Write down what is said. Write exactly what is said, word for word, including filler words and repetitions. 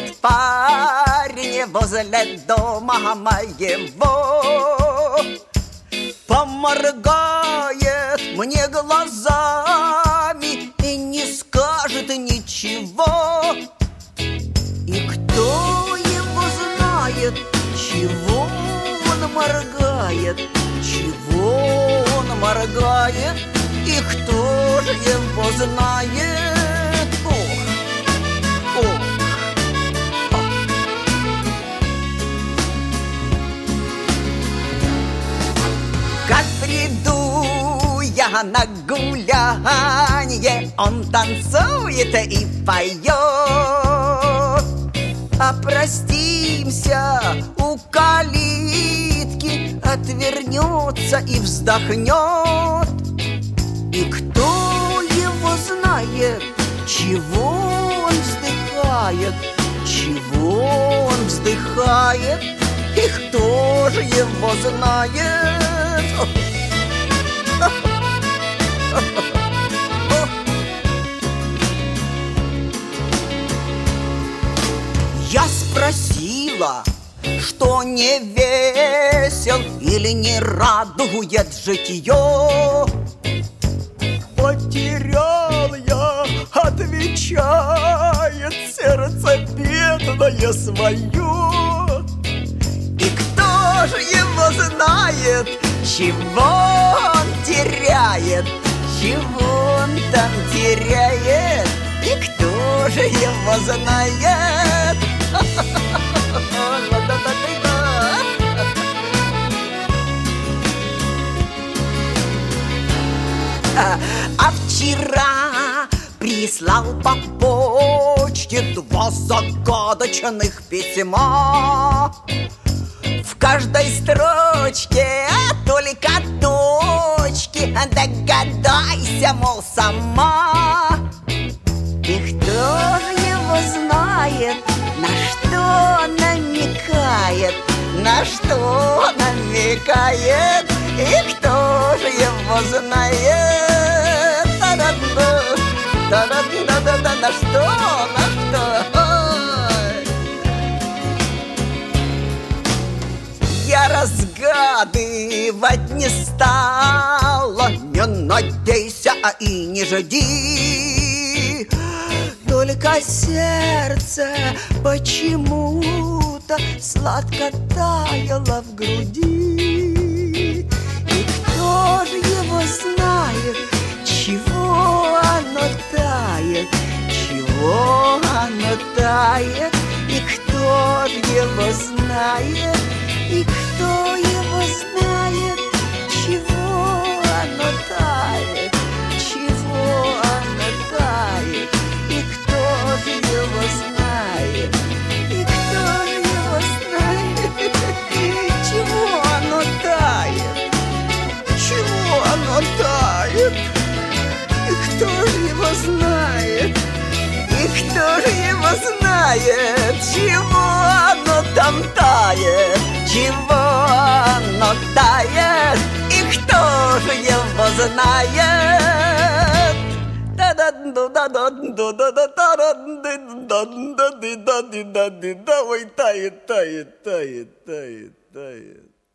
Стоит парень возле дома моего, поморгает мне глазами и не скажет ничего. И кто его знает, чего он моргает, чего он моргает, и кто же его знает? Ох, ох. Как приду я на гулянье, он танцует и поет. А простимся у калитки, отвернется и вздохнет. И кто его знает, чего он вздыхает, чего он вздыхает, и кто же его знает? Я спросила, что не весел или не радует житье. Потерял я, отвечает, сердце бедное свое. И кто же его знает, чего он теряет, чего он там теряет, и кто же его знает? А вчера прислал по почте два загадочных письма. В каждой строчке только точки, догадайся, мол, сама. И кто же его знает, на что намекает, на что намекает, и кто же его знает? Та-да-да, та-да-да-да-да, на что, на что? Я разгадывать не стала, не надейся и не жди. Только сердце почему-то сладко таяло в груди. И кто же его знает, чего оно тает, чего оно тает, и кто же его знает, и кто его знает, чего оно тает, чего оно тает, и кто же его знает, и кто же его знает, чего оно тает, чего оно тает, и кто же его знает, и кто же его знает, чего оно там тает, чего оно тает, и кто же его знает? Ой, тает, тает, тает, тает, тает.